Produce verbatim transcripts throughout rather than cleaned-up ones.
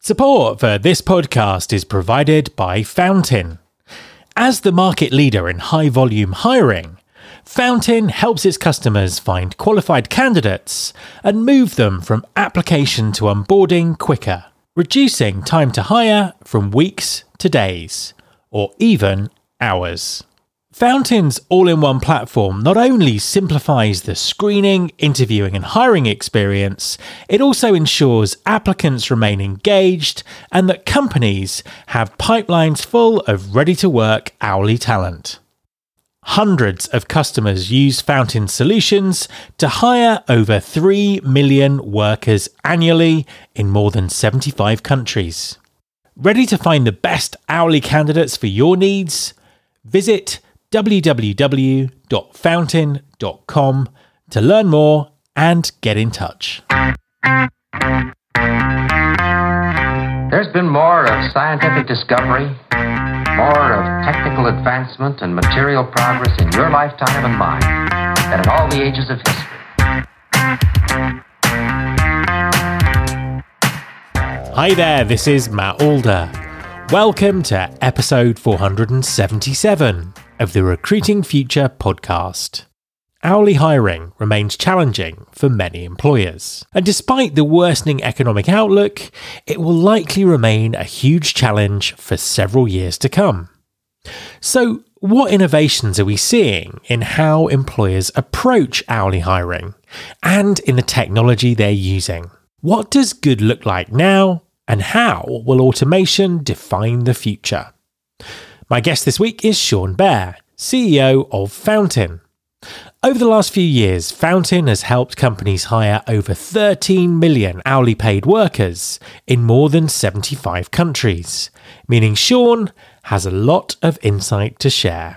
Support for this podcast is provided by Fountain. As the market leader in high-volume hiring, Fountain helps its customers find qualified candidates and move them from application to onboarding quicker, reducing time to hire from weeks to days, or even hours. Fountain's all-in-one platform not only simplifies the screening, interviewing and hiring experience, it also ensures applicants remain engaged and that companies have pipelines full of ready-to-work hourly talent. Hundreds of customers use Fountain solutions to hire over three million workers annually in more than seventy-five countries. Ready to find the best hourly candidates for your needs? Visit w w w dot fountain dot com to learn more and get in touch. There's been more of scientific discovery, more of technical advancement and material progress in your lifetime and mine than in all the ages of history. Hi there, this is Matt Alder. Welcome to episode four hundred seventy-seven of the Recruiting Future podcast. Hourly hiring remains challenging for many employers, and despite the worsening economic outlook, it will likely remain a huge challenge for several years to come. So, what innovations are we seeing in how employers approach hourly hiring and in the technology they're using? What does good look like now, and how will automation define the future? My guest this week is Sean Bear, C E O of Fountain. Over the last few years, Fountain has helped companies hire over thirteen million hourly paid workers in more than seventy-five countries, meaning Sean has a lot of insight to share.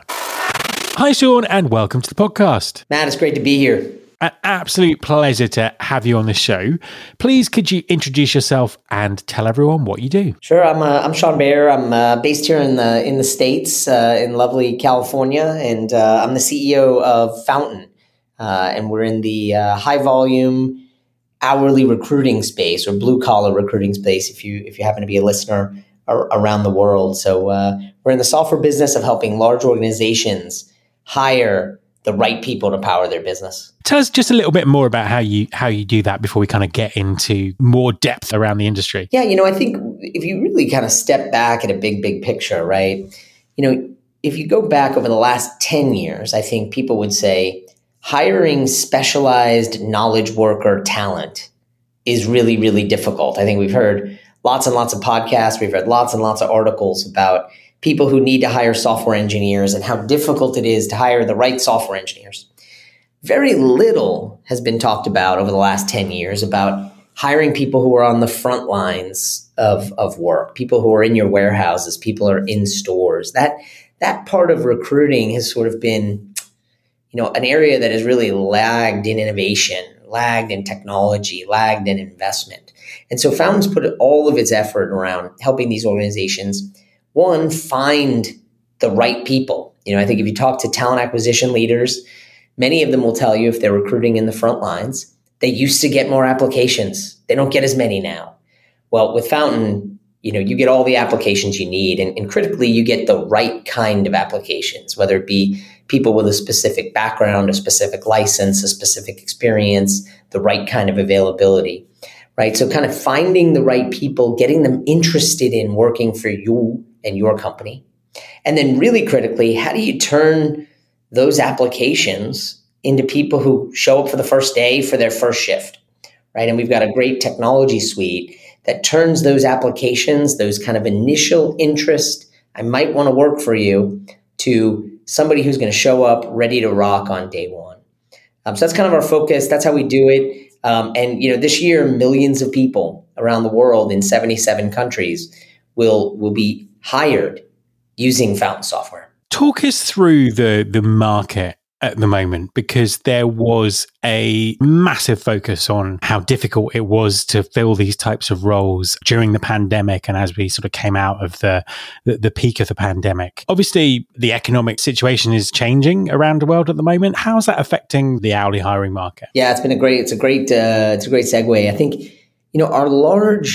Hi Sean, and welcome to the podcast. Matt, it's great to be here. An absolute pleasure to have you on the show. Please, could you introduce yourself and tell everyone what you do? Sure. I'm uh, I'm Sean Bear. I'm uh, based here in the in the States, uh, in lovely California, and uh, I'm the C E O of Fountain, uh, and we're in the uh, high volume hourly recruiting space, or blue collar recruiting space, if you if you happen to be a listener ar- around the world. So uh, we're in the software business of helping large organizations hire the right people to power their business. Tell us just a little bit more about how you how you do that before we kind of get into more depth around the industry. Yeah, you know, I think if you really kind of step back at a big, big picture, right? You know, if you go back over the last ten years, I think people would say hiring specialized knowledge worker talent is really, really difficult. I think we've heard lots and lots of podcasts, we've read lots and lots of articles about people who need to hire software engineers and how difficult it is to hire the right software engineers. Very little has been talked about over the last ten years about hiring people who are on the front lines of, of work, people who are in your warehouses, people who are in stores. That, that part of recruiting has sort of been, you know, an area that has really lagged in innovation, lagged in technology, lagged in investment. And so Fountain's put all of its effort around helping these organizations, one, find the right people. You know, I think if you talk to talent acquisition leaders, many of them will tell you if they're recruiting in the front lines, they used to get more applications. They don't get as many now. Well, with Fountain, you know, you get all the applications you need. And, and critically, you get the right kind of applications, whether it be people with a specific background, a specific license, a specific experience, the right kind of availability, right? So kind of finding the right people, getting them interested in working for you and your company. And then really critically, how do you turn those applications into people who show up for the first day for their first shift, right? And we've got a great technology suite that turns those applications, those kind of initial interest, I might want to work for you, to somebody who's going to show up ready to rock on day one. Um, so that's kind of our focus. That's how we do it. Um, and, you know, this year, millions of people around the world in seventy-seven countries will will be hired using Fountain software. Talk us through the the market at the moment, because there was a massive focus on how difficult it was to fill these types of roles during the pandemic and as we sort of came out of the, the, the peak of the pandemic. Obviously, the economic situation is changing around the world at the moment. How is that affecting the hourly hiring market? Yeah, it's been a great, it's a great, uh, it's a great segue. I think, you know, our large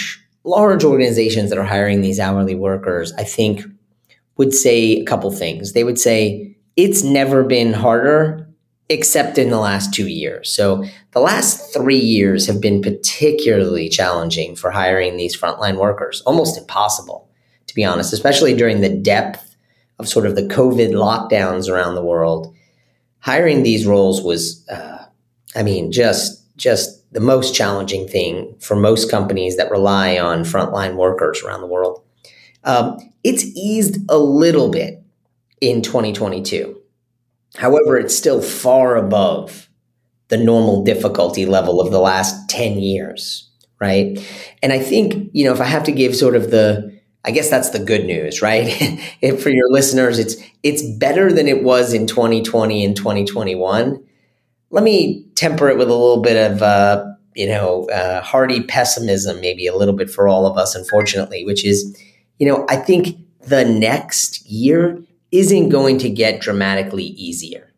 large organizations that are hiring these hourly workers, I think, would say a couple things. They would say it's never been harder except in the last two years. So the last three years have been particularly challenging for hiring these frontline workers, almost impossible, to be honest, especially during the depth of sort of the COVID lockdowns around the world. Hiring these roles was, uh, I mean, just just the most challenging thing for most companies that rely on frontline workers around the world. Um, it's eased a little bit in twenty twenty-two. However, it's still far above the normal difficulty level of the last ten years, right? And I think, you know, if I have to give sort of the, I guess that's the good news, right? If for your listeners, it's it's better than it was in twenty twenty and twenty twenty-one. Let me temper it with a little bit of, uh, you know, uh, hardy pessimism, maybe a little bit for all of us, unfortunately, which is, you know, I think the next year isn't going to get dramatically easier.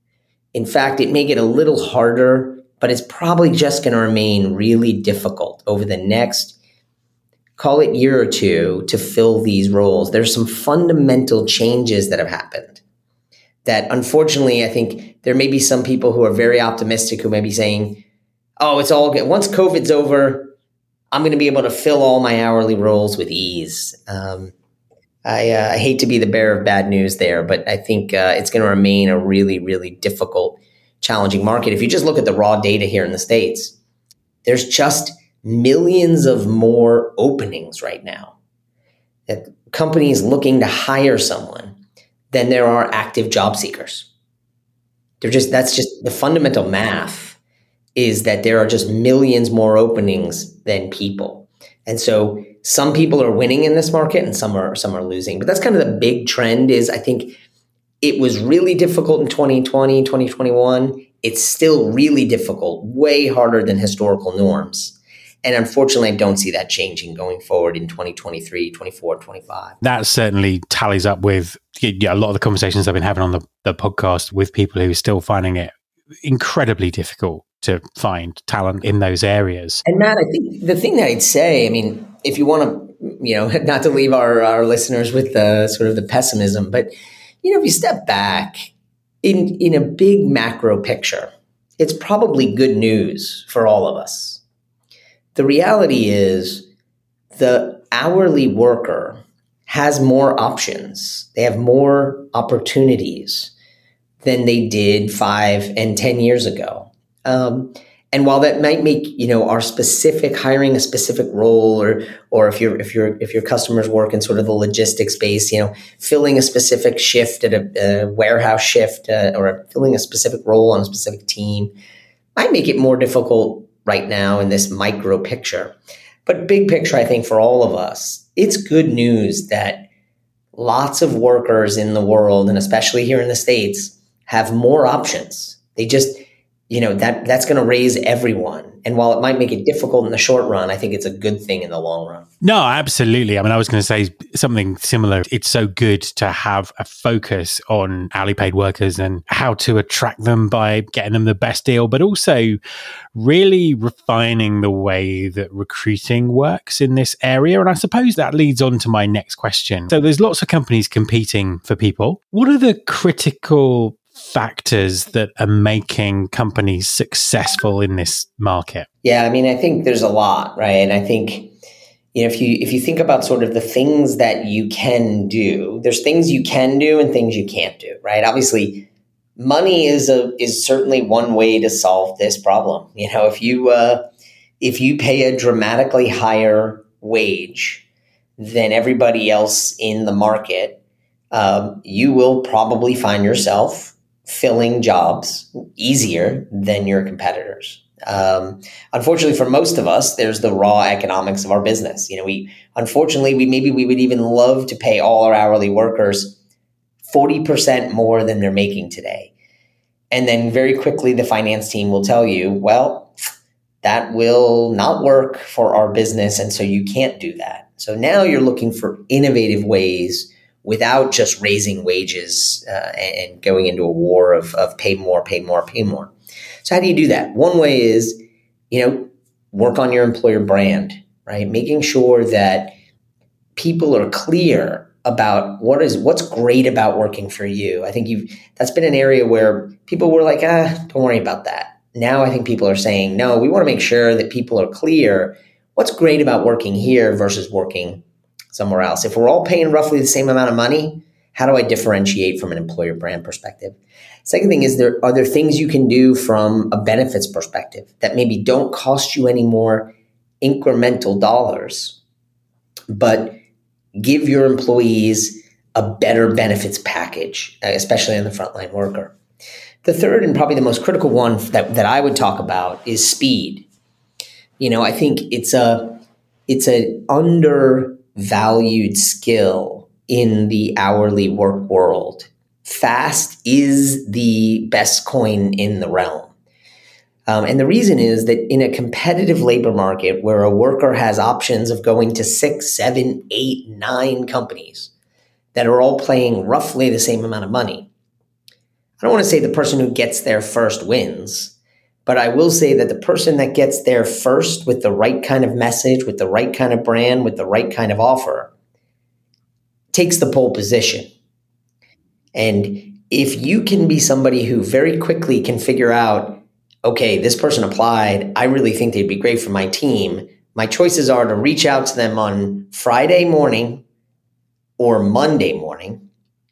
In fact, it may get a little harder, but it's probably just going to remain really difficult over the next, call it year or two, to fill these roles. There's some fundamental changes that have happened that, unfortunately, I think there may be some people who are very optimistic who may be saying, oh, it's all good. Once COVID's over, I'm going to be able to fill all my hourly roles with ease. Um, I, uh, I hate to be the bearer of bad news there, but I think uh, it's going to remain a really, really difficult, challenging market. If you just look at the raw data here in the States, there's just millions of more openings right now. That companies looking to hire someone than there are active job seekers. They're just that's just the fundamental math is that there are just millions more openings than people. And so some people are winning in this market and some are some are losing. But that's kind of the big trend is I think it was really difficult in twenty twenty, twenty twenty-one. It's still really difficult, way harder than historical norms. And unfortunately, I don't see that changing going forward in twenty twenty-three, twenty-four, twenty-five. That certainly tallies up with yeah, a lot of the conversations I've been having on the, the podcast with people who are still finding it incredibly difficult to find talent in those areas. And Matt, I think the thing that I'd say, I mean, if you want to, you know, not to leave our, our listeners with the sort of the pessimism, but, you know, if you step back in, in a big macro picture, it's probably good news for all of us. The reality is the hourly worker has more options. They have more opportunities than they did five and ten years ago. Um, and while that might make, you know, our specific hiring a specific role, or or if your if your if your customers work in sort of the logistics space, you know, filling a specific shift at a, a warehouse shift uh, or filling a specific role on a specific team, might make it more difficult right now in this micro picture. But big picture, I think for all of us, it's good news that lots of workers in the world, and especially here in the States, have more options. They just, you know, that that's going to raise everyone. And while it might make it difficult in the short run, I think it's a good thing in the long run. No, absolutely. I mean, I was going to say something similar. It's so good to have a focus on hourly paid workers and how to attract them by getting them the best deal, but also really refining the way that recruiting works in this area. And I suppose that leads on to my next question. So there's lots of companies competing for people. What are the critical factors that are making companies successful in this market? Yeah, I mean, I think there's a lot, right? And I think, you know, if you if you think about sort of the things that you can do, there's things you can do and things you can't do, right? Obviously, money is a is certainly one way to solve this problem. You know, if you uh, if you pay a dramatically higher wage than everybody else in the market, um, you will probably find yourself filling jobs easier than your competitors. Um, unfortunately, for most of us, there's the raw economics of our business. You know, we unfortunately we maybe we would even love to pay all our hourly workers forty percent more than they're making today. And then very quickly, the finance team will tell you, well, that will not work for our business. And so you can't do that. So now you're looking for innovative ways without just raising wages uh, and going into a war of, of pay more, pay more, pay more. So how do you do that? One way is, you know, work on your employer brand, right? Making sure that people are clear about what is what's great about working for you. I think you've that's been an area where people were like, ah, don't worry about that. Now I think people are saying, no, we want to make sure that people are clear what's great about working here versus working somewhere else. If we're all paying roughly the same amount of money, how do I differentiate from an employer brand perspective? Second thing is, there are there things you can do from a benefits perspective that maybe don't cost you any more incremental dollars, but give your employees a better benefits package, especially on the frontline worker. The third and probably the most critical one that, that I would talk about is speed. You know, I think it's a it's an undervalued skill in the hourly work world. Fast is the best coin in the realm. Um, and the reason is that in a competitive labor market where a worker has options of going to six, seven, eight, nine companies that are all paying roughly the same amount of money, I don't want to say the person who gets there first wins, but I will say that the person that gets there first with the right kind of message, with the right kind of brand, with the right kind of offer, takes the pole position. And if you can be somebody who very quickly can figure out, okay, this person applied, I really think they'd be great for my team, my choices are to reach out to them on Friday morning or Monday morning.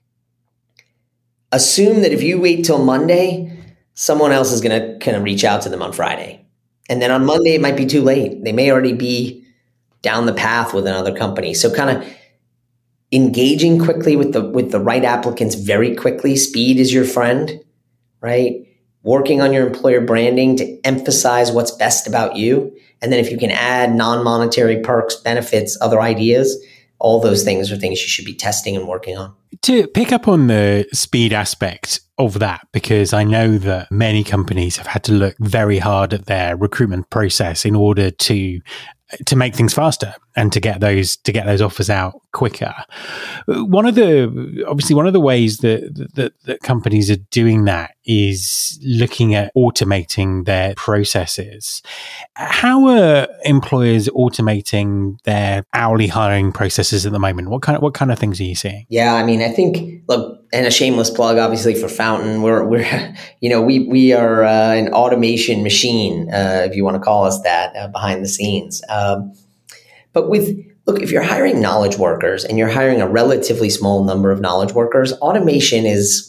Assume that if you wait till Monday, someone else is going to kind of reach out to them on Friday. And then on Monday, it might be too late. They may already be down the path with another company. So kind of engaging quickly with the with the right applicants very quickly. Speed is your friend, right? Working on your employer branding to emphasize what's best about you. And then if you can add non-monetary perks, benefits, other ideas, all those things are things you should be testing and working on. To pick up on the speed aspect of that, because I know that many companies have had to look very hard at their recruitment process in order to to make things faster and to get those to get those offers out quicker. One of the obviously one of the ways that that, that companies are doing that is looking at automating their processes. How are employers automating their hourly hiring processes at the moment? What kind of what kind of things are you seeing? Yeah, I mean, I think look, and a shameless plug, obviously, for Fountain. We're we're you know we we are uh, an automation machine, uh, if you want to call us that, uh, behind the scenes. Um, but with look, if you're hiring knowledge workers and you're hiring a relatively small number of knowledge workers, automation is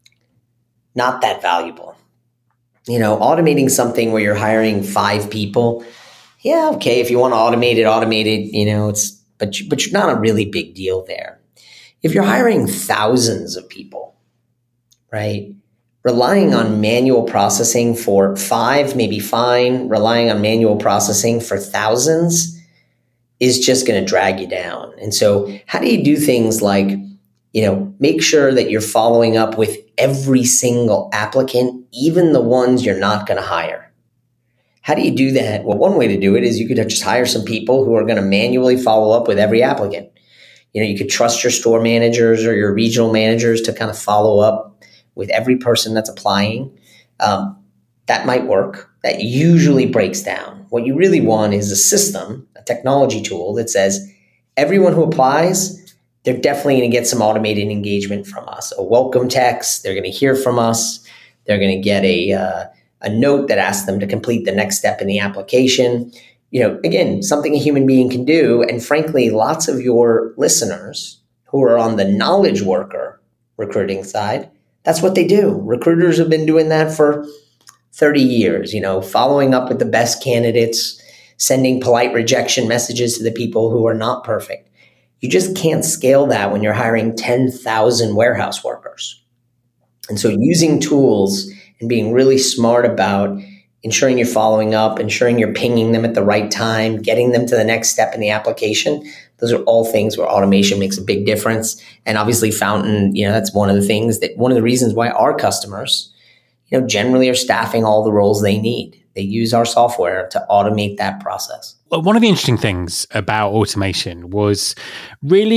not that valuable. You know, automating something where you're hiring five people, yeah, okay. If you want to automate it, automate it. You know, it's but you, but you're not a really big deal there. If you're hiring thousands of people, right? Relying on manual processing for five may be fine. Relying on manual processing for thousands is just going to drag you down. And so how do you do things like, you know, make sure that you're following up with every single applicant, even the ones you're not going to hire? How do you do that? Well, one way to do it is you could just hire some people who are going to manually follow up with every applicant. You know, you could trust your store managers or your regional managers to kind of follow up with every person that's applying. Um, that might work. That usually breaks down. What you really want is a system, a technology tool that says everyone who applies, they're definitely going to get some automated engagement from us. A welcome text, they're going to hear from us. They're going to get a uh, a note that asks them to complete the next step in the application. You know, again, something a human being can do. And frankly, lots of your listeners who are on the knowledge worker recruiting side, that's what they do. Recruiters have been doing that for thirty years, you know, following up with the best candidates, sending polite rejection messages to the people who are not perfect. You just can't scale that when you're hiring ten thousand warehouse workers. And so using tools and being really smart about ensuring you're following up, ensuring you're pinging them at the right time, getting them to the next step in the application, those are all things where automation makes a big difference. And obviously Fountain, you know, that's one of the things that one of the reasons why our customers, you know, generally are staffing all the roles they need. They use our software to automate that process. Well, one of the interesting things about automation was really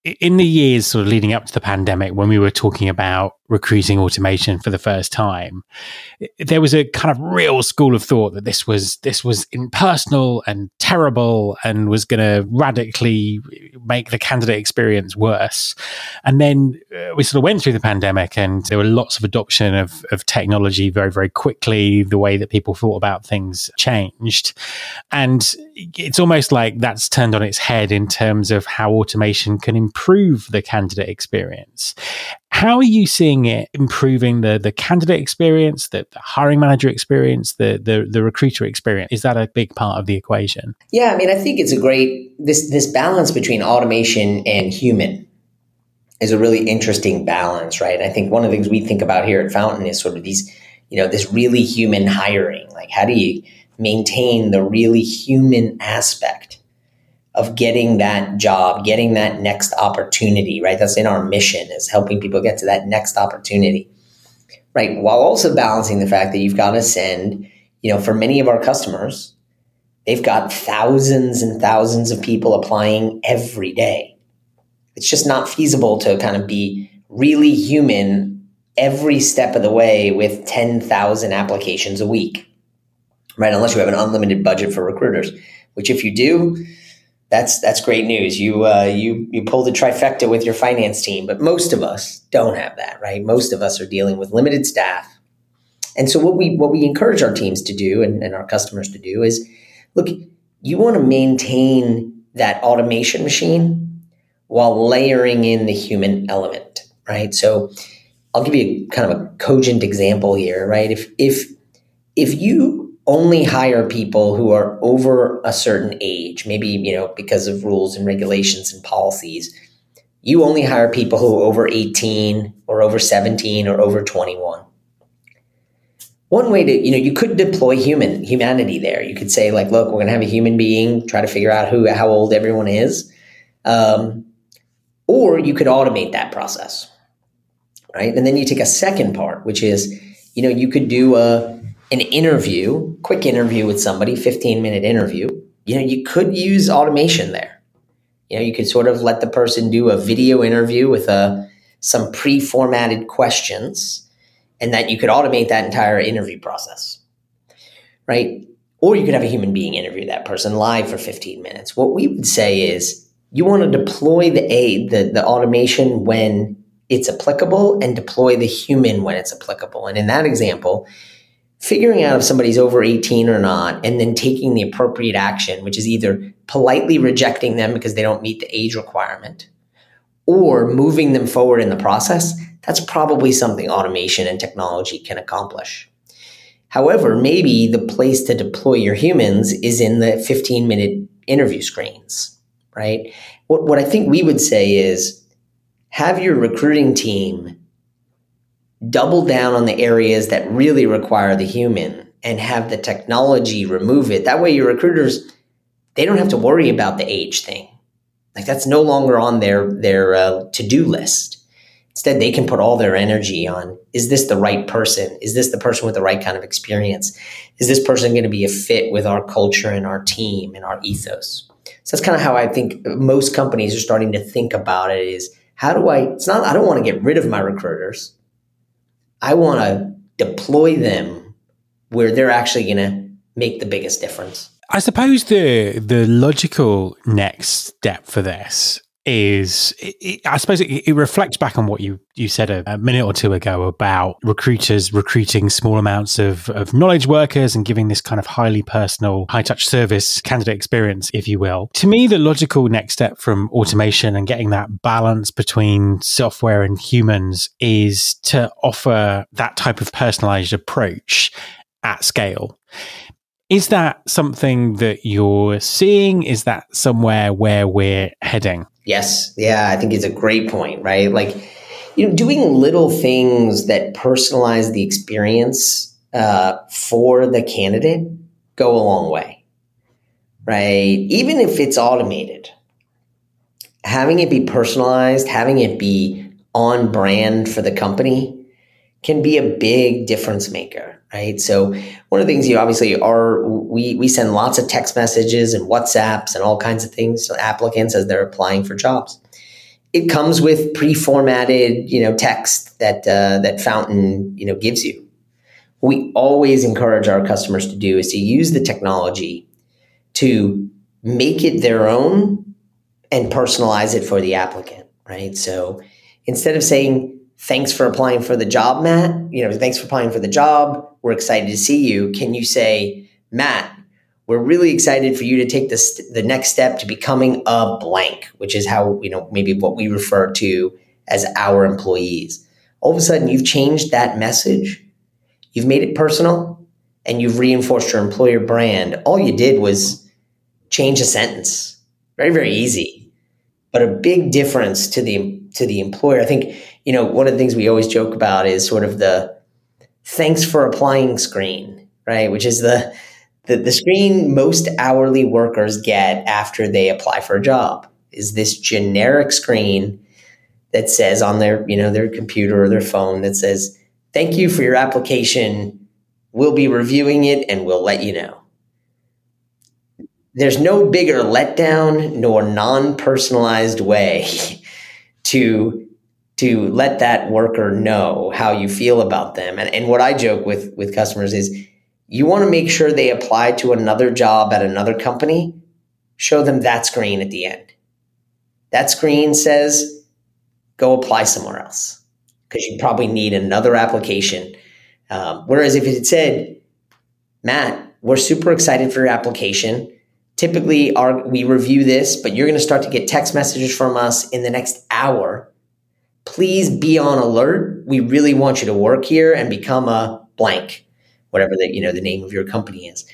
in the years sort of leading up to the pandemic, when we were talking about recruiting automation for the first time, there was a kind of real school of thought that this was this was impersonal and terrible and was going to radically make the candidate experience worse. And then uh, we sort of went through the pandemic, and there were lots of adoption of, of technology very, very quickly. The way that people thought about things changed. And it's almost like that's turned on its head in terms of how automation can improve the candidate experience. How are you seeing it improving the, the candidate experience, the, the hiring manager experience, the, the the recruiter experience? Is that a big part of the equation? Yeah, I mean, I think it's a great, this this balance between automation and human is a really interesting balance, right? I think one of the things we think about here at Fountain is sort of these, you know, this really human hiring. Like, how do you maintain the really human aspect of getting that job, getting that next opportunity, right? That's in our mission, is helping people get to that next opportunity, right? While also balancing the fact that you've got to send, you know, for many of our customers, they've got thousands and thousands of people applying every day. It's just not feasible to kind of be really human every step of the way with ten thousand applications a week, right? Unless you have an unlimited budget for recruiters, which if you do, That's that's great news. You uh, you you pulled a trifecta with your finance team, but most of us don't have that, right? Most of us are dealing with limited staff, and so what we what we encourage our teams to do and, and our customers to do is, look, you want to maintain that automation machine while layering in the human element, right? So I'll give you kind of a cogent example here, right? If if if you only hire people who are over a certain age, maybe, you know, because of rules and regulations and policies, you only hire people who are over eighteen or over seventeen or over twenty-one. One way to, you know, you could deploy human humanity there. You could say, like, look, we're going to have a human being, try to figure out who, how old everyone is. Um, or you could automate that process, right? And then you take a second part, which is, you know, you could do a, an interview, quick interview with somebody, fifteen minute interview. You know, you could use automation there. You know, you could sort of let the person do a video interview with a, some pre-formatted questions, and that you could automate that entire interview process, right? Or you could have a human being interview that person live for fifteen minutes. What we would say is you want to deploy the aid, the, the automation when it's applicable, and deploy the human when it's applicable. And in that example, figuring out if somebody's over eighteen or not, and then taking the appropriate action, which is either politely rejecting them because they don't meet the age requirement, or moving them forward in the process, that's probably something automation and technology can accomplish. However, maybe the place to deploy your humans is in the fifteen minute interview screens, right? What, what I think we would say is have your recruiting team double down on the areas that really require the human and have the technology remove it. That way your recruiters, they don't have to worry about the age thing. Like, that's no longer on their, their uh, to-do list. Instead, they can put all their energy on, is this the right person? Is this the person with the right kind of experience? Is this person going to be a fit with our culture and our team and our ethos? So that's kind of how I think most companies are starting to think about it, is how do I, it's not, I don't want to get rid of my recruiters. I want to deploy them where they're actually going to make the biggest difference. I suppose the the logical next step for this is, it, it, I suppose it, it reflects back on what you, you said a, a minute or two ago about recruiters recruiting small amounts of, of knowledge workers and giving this kind of highly personal, high-touch service candidate experience, if you will. To me, the logical next step from automation and getting that balance between software and humans is to offer that type of personalized approach at scale. Is that something that you're seeing? Is that somewhere where we're heading? Yes. Yeah, I think it's a great point, right? Like, you know, doing little things that personalize the experience uh, for the candidate go a long way, right? Even if it's automated, having it be personalized, having it be on brand for the company can be a big difference maker, right? So one of the things you obviously are, we we send lots of text messages and WhatsApps and all kinds of things to applicants as they're applying for jobs. it comes with pre-formatted, you know, text that uh, that Fountain, you know, gives you. What we always encourage our customers to do is to use the technology to make it their own and personalize it for the applicant, right? So instead of saying, thanks for applying for the job, Matt, you know, thanks for applying for the job, we're excited to see you. Can you say, Matt, we're really excited for you to take this, the next step to becoming a blank, which is how, you know, maybe what we refer to as our employees. All of a sudden, you've changed that message. You've made it personal and you've reinforced your employer brand. All you did was change a sentence. Very, very easy, but a big difference to the to the employer. I think, you know, one of the things we always joke about is sort of the thanks for applying screen, right? Which is the the, the screen most hourly workers get after they apply for a job is this generic screen that says on their, you know, their computer or their phone that says, thank you for your application. We'll be reviewing it and we'll let you know. There's no bigger letdown nor non-personalized way to, to let that worker know how you feel about them. And, and what I joke with, with customers is you want to make sure they apply to another job at another company, show them that screen at the end. That screen says, go apply somewhere else because you probably need another application. Um, whereas if it had said, Matt, we're super excited for your application. Typically, our, we review this, but you're going to start to get text messages from us in the next hour. Please be on alert. We really want you to work here and become a blank, whatever the, you know, the name of your company is.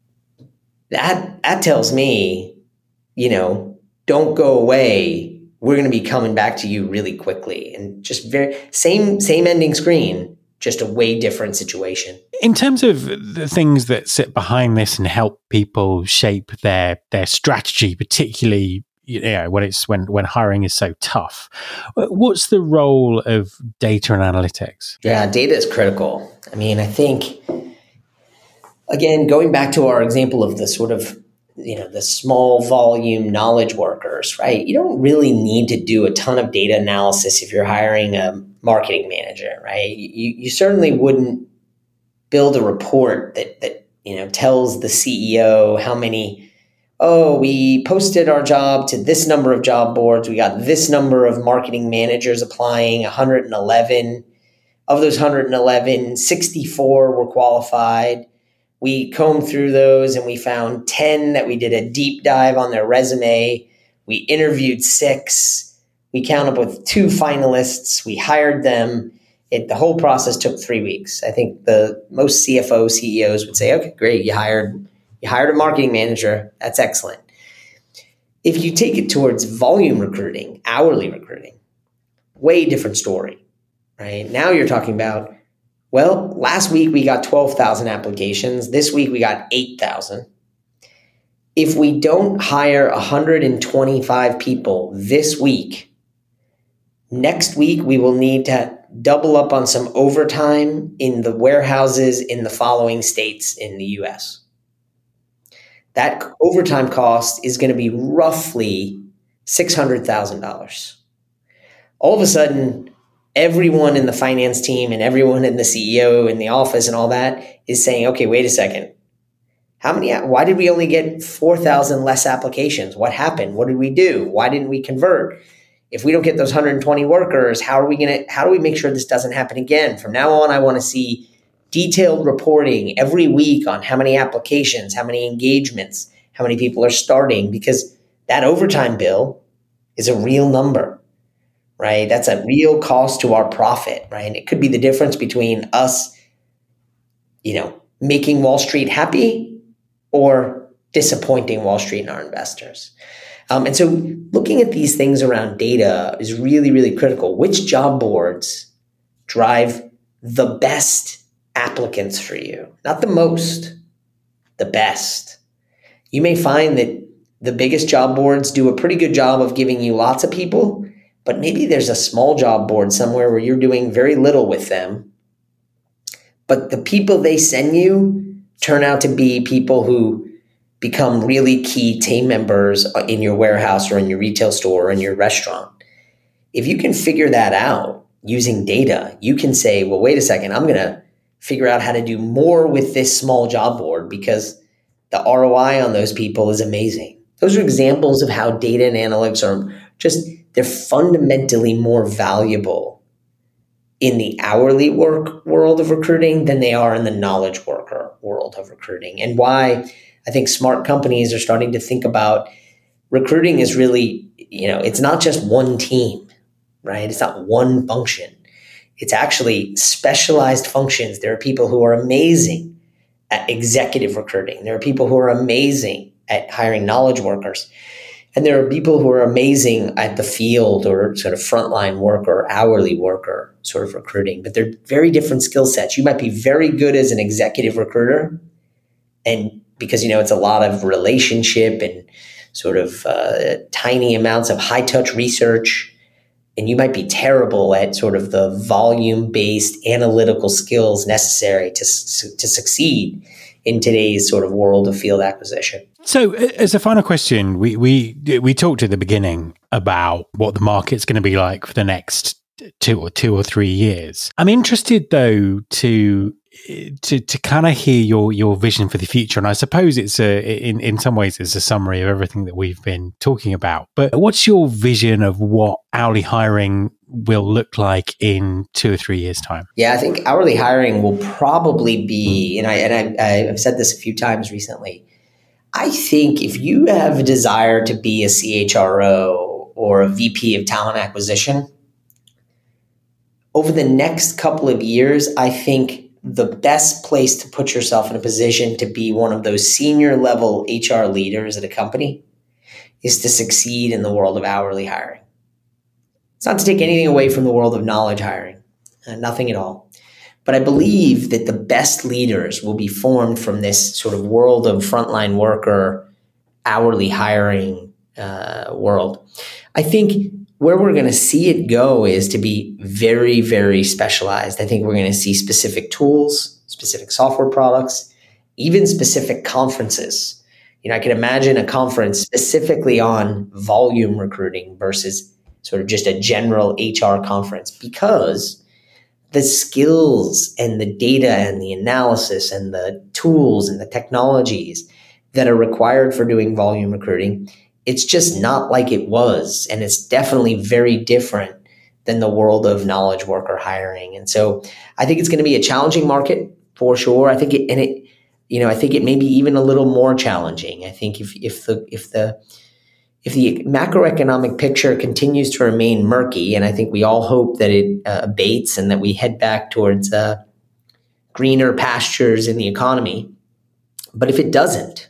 That, that tells me, you know, don't go away. We're going to be coming back to you really quickly. And just very same, same ending screen, just a way different situation. In terms of the things that sit behind this and help people shape their their strategy, particularly, you know, when it's when when hiring is so tough, what's the role of data and analytics? Yeah, data is critical. I mean, I think, again, going back to our example of the sort of, you know, the small volume knowledge workers, right? You don't really need to do a ton of data analysis if you're hiring a marketing manager, right? You, you certainly wouldn't build a report that, that, you know, tells the C E O how many, oh, we posted our job to this number of job boards. We got this number of marketing managers applying, one hundred eleven. Of those one hundred eleven, sixty-four were qualified. We combed through those and we found ten that we did a deep dive on their resume. We interviewed six. We came up with two finalists. We hired them. It, the whole process took three weeks. I think the most C F Os, C E Os would say, okay, great. You hired, you hired a marketing manager. That's excellent. If you take it towards volume recruiting, hourly recruiting, way different story, right? Now you're talking about, well, last week we got twelve thousand applications. This week we got eight thousand. If we don't hire one hundred twenty-five people this week, next week we will need to double up on some overtime in the warehouses in the following states in the U S. That overtime cost is going to be roughly six hundred thousand dollars. All of a sudden, everyone in the finance team and everyone in the C E O in the office and all that is saying, okay, wait a second. How many, why did we only get four thousand less applications? What happened? What did we do? Why didn't we convert? If we don't get those one hundred twenty workers, how are we going to, how do we make sure this doesn't happen again? From now on, I want to see detailed reporting every week on how many applications, how many engagements, how many people are starting, because that overtime bill is a real number. Right? That's a real cost to our profit, right? And it could be the difference between us, you know, making Wall Street happy or disappointing Wall Street and our investors. Um, and so looking at these things around data is really, really critical. Which job boards drive the best applicants for you? Not the most, the best. You may find that the biggest job boards do a pretty good job of giving you lots of people, but maybe there's a small job board somewhere where you're doing very little with them. But the people they send you turn out to be people who become really key team members in your warehouse or in your retail store or in your restaurant. if you can figure that out using data, you can say, well, wait a second, I'm going to figure out how to do more with this small job board because the R O I on those people is amazing. Those are examples of how data and analytics are just, they're fundamentally more valuable in the hourly work world of recruiting than they are in the knowledge worker world of recruiting. And why I think smart companies are starting to think about recruiting is really, you know, it's not just one team, right? It's not one function. It's actually specialized functions. There are people who are amazing at executive recruiting. There are people who are amazing at hiring knowledge workers. And there are people who are amazing at the field or sort of frontline worker, hourly worker sort of recruiting. But they're very different skill sets. You might be very good as an executive recruiter, and because, you know, it's a lot of relationship and sort of uh, tiny amounts of high-touch research. And you might be terrible at sort of the volume-based analytical skills necessary to, to succeed in today's sort of world of field acquisition. So as a final question, we we we talked at the beginning about what the market's going to be like for the next two or two or three years. I'm interested though to to to kind of hear your your vision for the future, and I suppose it's a in in some ways it's a summary of everything that we've been talking about. But what's your vision of what hourly hiring will look like in two or three years' time? Yeah, I think hourly hiring will probably be, and I and I, I've said this a few times recently. I think if you have a desire to be a C H R O or a V P of talent acquisition, over the next couple of years, I think the best place to put yourself in a position to be one of those senior level H R leaders at a company is to succeed in the world of hourly hiring. It's not to take anything away from the world of knowledge hiring, uh, nothing at all. But I believe that the best leaders will be formed from this sort of world of frontline worker, hourly hiring uh, world. I think where we're going to see it go is to be very, very specialized. I think we're going to see specific tools, specific software products, even specific conferences. You know, I can imagine a conference specifically on volume recruiting versus sort of just a general H R conference, because the skills and the data and the analysis and the tools and the technologies that are required for doing volume recruiting, it's just not like it was. And it's definitely very different than the world of knowledge worker hiring. And so I think it's going to be a challenging market for sure. I think it, and it, you know, I think it may be even a little more challenging. I think if, if the, if the, if the macroeconomic picture continues to remain murky, and I think we all hope that it uh, abates and that we head back towards uh, greener pastures in the economy. But if it doesn't,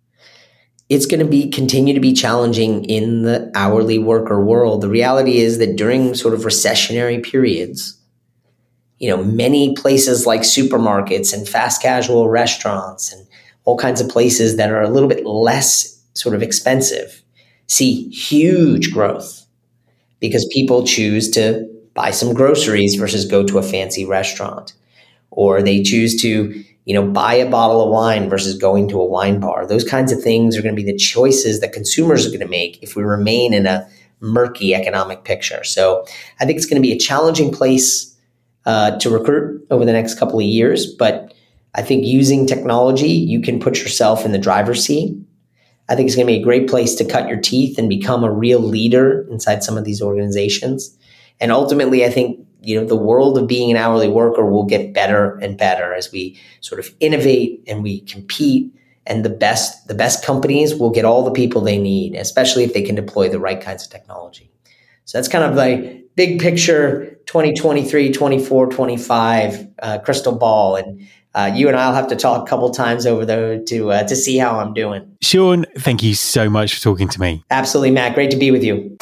it's going to be continue to be challenging in the hourly worker world. The reality is that during sort of recessionary periods, you know, many places like supermarkets and fast casual restaurants and all kinds of places that are a little bit less sort of expensive see huge growth because people choose to buy some groceries versus go to a fancy restaurant, or they choose to, you know, buy a bottle of wine versus going to a wine bar. Those kinds of things are going to be the choices that consumers are going to make if we remain in a murky economic picture. So I think it's going to be a challenging place uh, to recruit over the next couple of years. But I think using technology, you can put yourself in the driver's seat. I think it's going to be a great place to cut your teeth and become a real leader inside some of these organizations. And ultimately, I think, you know, the world of being an hourly worker will get better and better as we sort of innovate and we compete. And the best, the best companies will get all the people they need, especially if they can deploy the right kinds of technology. So that's kind of the big picture twenty twenty-three, twenty-four, twenty-five uh, crystal ball. And Uh, you and I'll have to talk a couple times over there to uh, to see how I'm doing. Sean, thank you so much for talking to me. Absolutely, Matt. Great to be with you.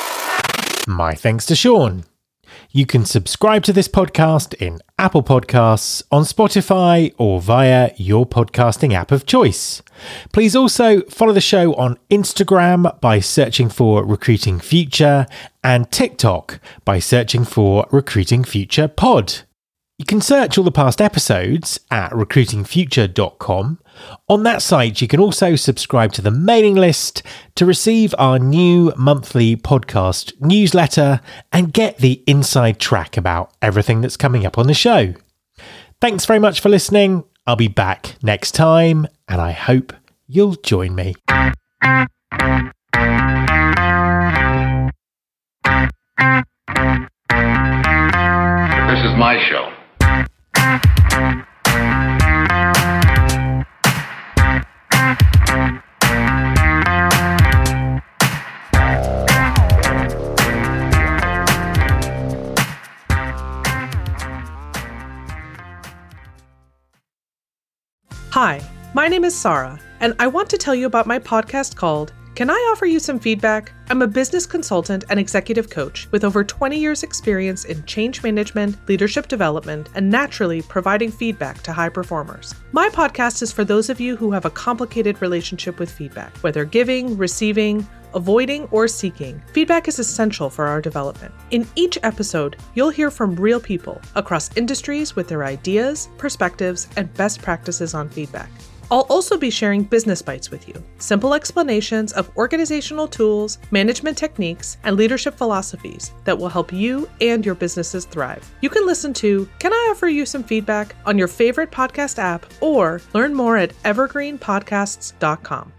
My thanks to Sean. You can subscribe to this podcast in Apple Podcasts, on Spotify, or via your podcasting app of choice. Please also follow the show on Instagram by searching for Recruiting Future and TikTok by searching for Recruiting Future Pod. You can search all the past episodes at recruiting future dot com. On that site, you can also subscribe to the mailing list to receive our new monthly podcast newsletter and get the inside track about everything that's coming up on the show. Thanks very much for listening. I'll be back next time, and I hope you'll join me. This is my show. Hi, my name is Sarah, and I want to tell you about my podcast called Can I Offer You Some Feedback? I'm a business consultant and executive coach with over twenty years experience in change management, leadership development, and naturally providing feedback to high performers. My podcast is for those of you who have a complicated relationship with feedback, whether giving, receiving, avoiding, or seeking. Feedback is essential for our development. In each episode, you'll hear from real people across industries with their ideas, perspectives, and best practices on feedback. I'll also be sharing business bites with you, simple explanations of organizational tools, management techniques, and leadership philosophies that will help you and your businesses thrive. You can listen to Can I Offer You Some Feedback on your favorite podcast app or learn more at evergreen podcasts dot com.